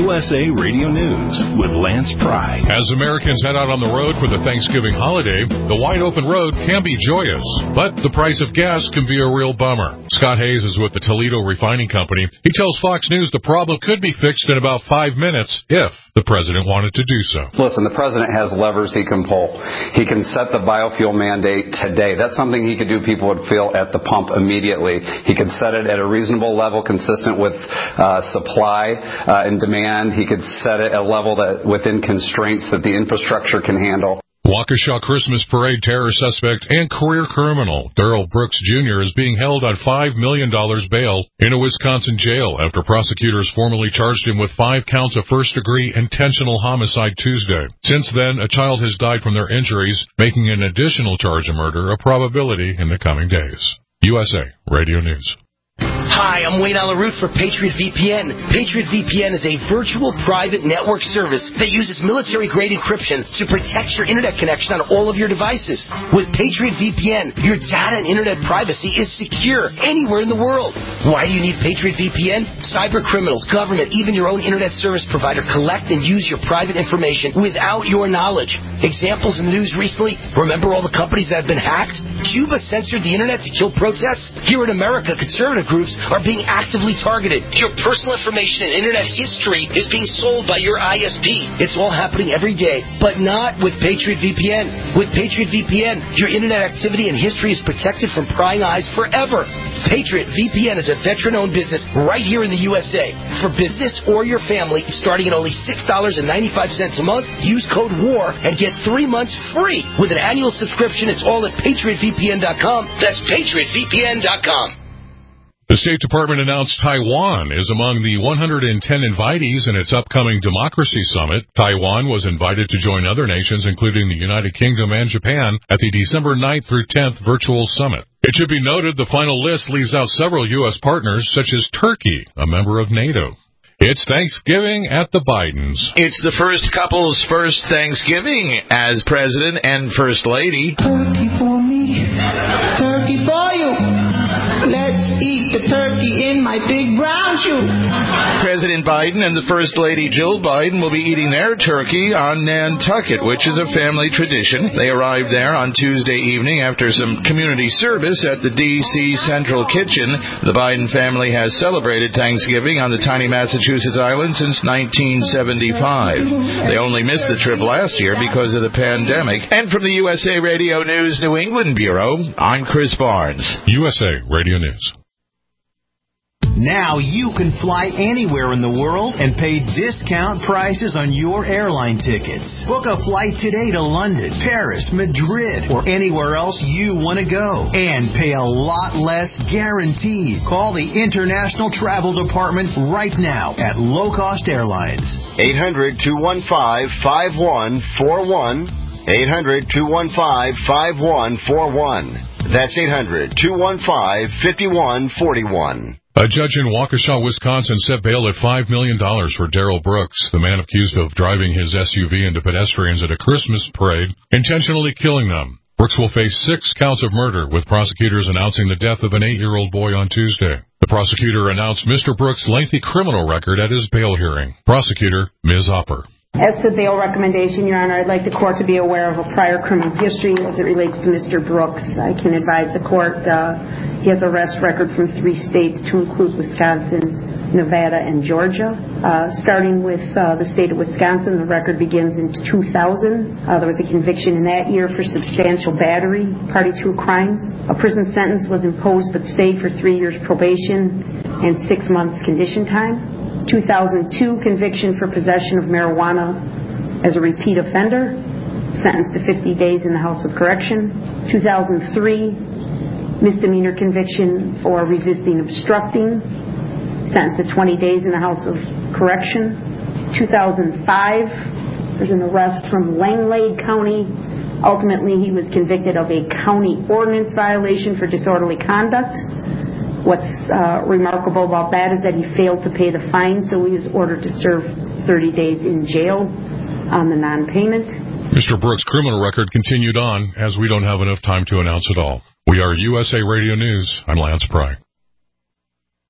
USA Radio News with Lance Pry. As Americans head out on the road for the Thanksgiving holiday, the wide open road can be joyous, but the price of gas can be a real bummer. Scott Hayes is with the Toledo Refining Company. He tells Fox News the problem could be fixed in about 5 minutes if the president wanted to do so. Listen, the president has levers he can pull. He can set the biofuel mandate today. That's something he could do people would feel at the pump immediately. He could set it at a reasonable level consistent with supply and demand. He could set it at a level that within constraints that the infrastructure can handle. Waukesha Christmas Parade terror suspect and career criminal Darrell Brooks Jr. is being held on $5 million bail in a Wisconsin jail after prosecutors formally charged him with 5 counts of first-degree intentional homicide Tuesday. Since then, a child has died from their injuries, making an additional charge of murder a probability in the coming days. USA Radio News. Hi, I'm Wayne Alaroot for Patriot VPN. Patriot VPN is a virtual private network service that uses military-grade encryption to protect your internet connection on all of your devices. With Patriot VPN, your data and internet privacy is secure anywhere in the world. Why do you need Patriot VPN? Cyber criminals, government, even your own internet service provider collect and use your private information without your knowledge. Examples in the news recently, remember all the companies that have been hacked? Cuba censored the internet to kill protests? Here in America, conservative groups are being actively targeted. Your personal information and internet history is being sold by your ISP. It's all happening every day, but not with Patriot VPN. With Patriot VPN, your internet activity and history is protected from prying eyes forever. Patriot VPN is a veteran-owned business right here in the USA. For business or your family, starting at only $6.95 a month, use code WAR and get 3 months free. With an annual subscription, it's all at PatriotVPN.com. That's PatriotVPN.com. The State Department announced Taiwan is among the 110 invitees in its upcoming Democracy Summit. Taiwan was invited to join other nations, including the United Kingdom and Japan, at the December 9th through 10th virtual summit. It should be noted the final list leaves out several U.S. partners, such as Turkey, a member of NATO. It's Thanksgiving at the Bidens. It's the first couple's first Thanksgiving as President and First Lady. Turkey for me, turkey for you. Let's eat the turkey in my big brown shoe. President Biden and the First Lady Jill Biden will be eating their turkey on Nantucket, which is a family tradition. They arrived there on Tuesday evening after some community service at the D.C. Central Kitchen. The Biden family has celebrated Thanksgiving on the tiny Massachusetts island since 1975. They only missed the trip last year because of the pandemic. And from the USA Radio News New England Bureau, I'm Chris Barnes. USA Radio News. Now you can fly anywhere in the world and pay discount prices on your airline tickets. Book a flight today to London, Paris, Madrid, or anywhere else you want to go. And pay a lot less guaranteed. Call the International Travel Department right now at Low Cost Airlines. 800-215-5141. 800-215-5141. That's 800-215-5141. A judge in Waukesha, Wisconsin, set bail at $5 million for Darrell Brooks, the man accused of driving his SUV into pedestrians at a Christmas parade, intentionally killing them. Brooks will face 6 counts of murder, with prosecutors announcing the death of an 8-year-old boy on Tuesday. The prosecutor announced Mr. Brooks' lengthy criminal record at his bail hearing. Prosecutor Ms. Opper. As to bail recommendation, Your Honor, I'd like the court to be aware of a prior criminal history as it relates to Mr. Brooks. I can advise the court he has arrest record from 3 states, to include Wisconsin, Nevada, and Georgia. Starting with the state of Wisconsin, the record begins in 2000. There was a conviction in that year for substantial battery, party to a crime. A prison sentence was imposed but stayed for 3 years probation and 6 months condition time. 2002, conviction for possession of marijuana as a repeat offender, sentenced to 50 days in the House of Correction. 2003, misdemeanor conviction for resisting obstructing, sentenced to 20 days in the House of Correction. 2005, there's an arrest from Langlade County. Ultimately, he was convicted of a county ordinance violation for disorderly conduct. What's remarkable about that is that he failed to pay the fine, so he was ordered to serve 30 days in jail on the non-payment. Mr. Brooks' criminal record continued on, as we don't have enough time to announce it all. We are USA Radio News. I'm Lance Pry.